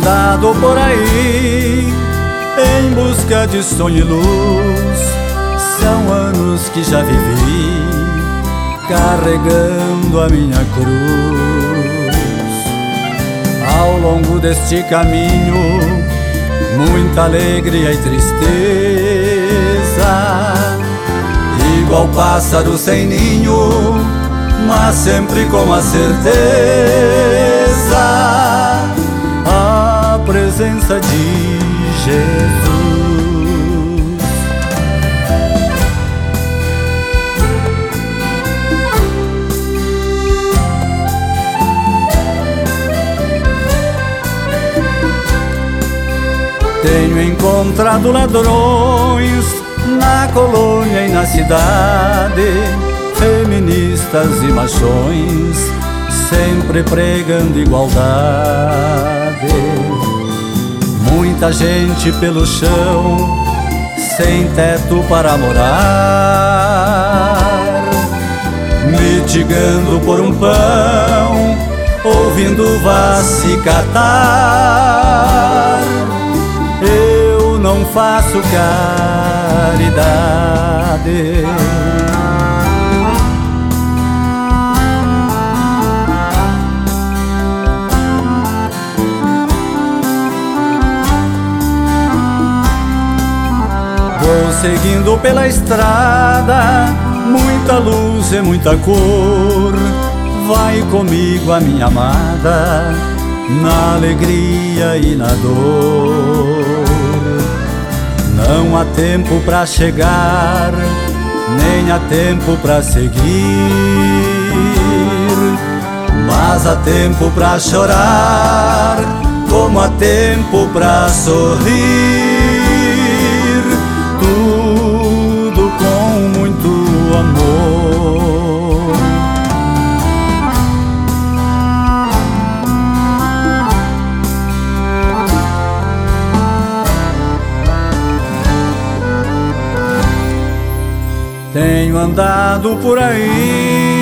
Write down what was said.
andado por aí em busca de sonho e luz. São anos que já vivi carregando a minha cruz. Ao longo deste caminho, muita alegria e tristeza, igual pássaro sem ninho, mas sempre com a certeza, a presença de Jesus. Tenho encontrado ladrões na colônia e na cidade, feministas e machões, sempre pregando igualdade. Muita gente pelo chão, sem teto para morar, mitigando por um pão, ouvindo vá se catar. Eu não faço caridade. Vou seguindo pela estrada, muita luz e muita cor. Vai comigo a minha amada, na alegria e na dor. Não há tempo pra chegar, nem há tempo pra seguir, mas há tempo pra chorar, como há tempo pra sorrir. Tudo com muito amor. Tenho andado por aí